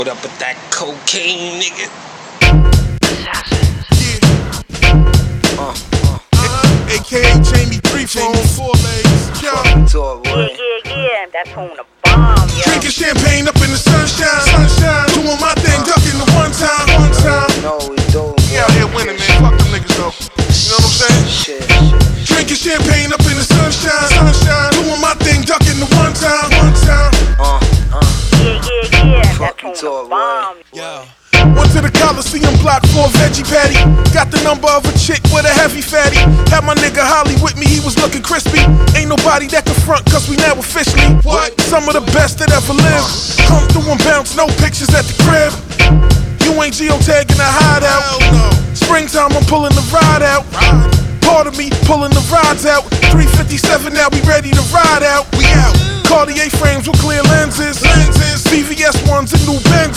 What up with that cocaine, nigga? AKA Jamie 3 phone, 4 legs. Yeah, that's on the bomb, yo. Drinking champagne up in the sunshine. Doing my thing, ducking the one time. No, we don't. We out here winning, man. Fuck them niggas, though. You know what I'm saying? Shit. Drinking champagne up in the sunshine. Doing my thing, ducking the one time. Yeah, that's on talk, the bomb. Yeah. Went to the Coliseum block for a veggie patty. Got the number of a chick with a heavy fatty. Had my nigga Holly with me, he was looking crispy. Ain't nobody that can front, cause we now officially what? Some of the best that ever lived. Come through and bounce, no pictures at the crib. You ain't geotagging a hideout. Springtime, I'm pulling the ride out. Part of me pulling the rides out. 357, now we ready to ride out. We out. Cartier frames with clear lenses. VVS ones and new Benzes.